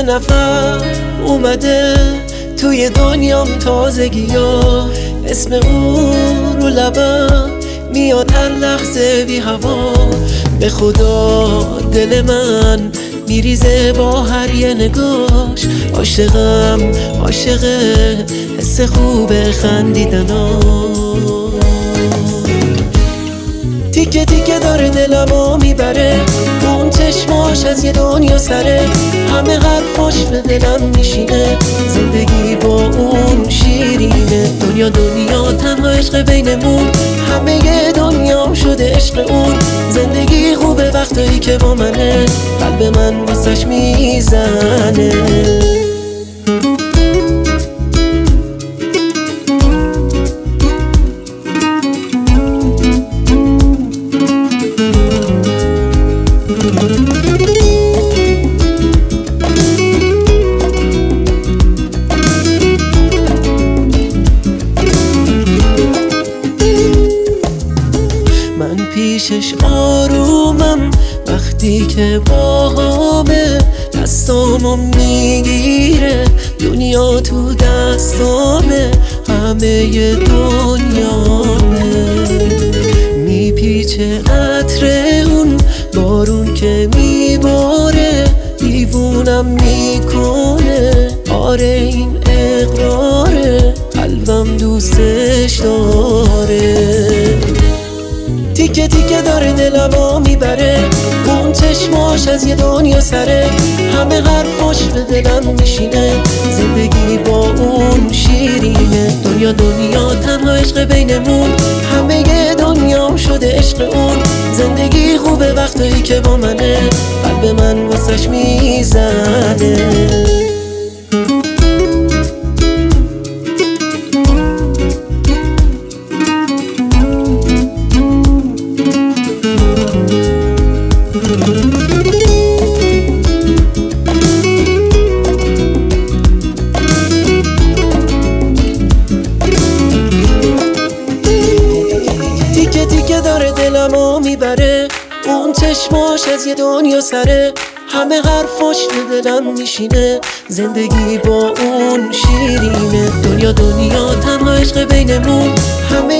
نفر اومده توی دنیام تازگی ها، اسم اون رو لبم میاد هر لحظه بی هوا. به خدا دل من میریزه با هر یه نگاش، عاشقم عاشقه، حس خوبه خندیدن ها. تیکه تیکه داره دلمو میبره، اون چشماش از یه دنیا سره، همه حرفاش به دلم میشینه، زندگی با اون شیرینه. دنیا دنیا تنها عشق بینمون، همه یه دنیام شده عشق اون. زندگی خوبه وقتایی که با منه، قلب من واسش میزنه. من پیشش آرومم وقتی که باهامه، دستامو میگیره، دنیا تو دستامه، همه دنیامه. میپیچه عطر اون بارون که میباره، دیوونم میکنه، آره این اقراره، قلبم دوستش داره. تیکه تیکه داره دلمو میبره، اون چشماش از یه دنیا سره، همه حرفاش به دلم میشینه، زندگی با اون شیرینه. دنیا دنیا تنها عشق بینمون، همه یه دنیام شده عشق اون. زندگی خوبه وقتایی که با منه، قلب من واسش میزنه. تیکه تیکه داره دلمو میبره، اون چشماش از یه دنیا سره، همه حرفاش به دلم میشینه، زندگی با اون شیرینه. دنیا دنیا تنها عشق بینمون، همه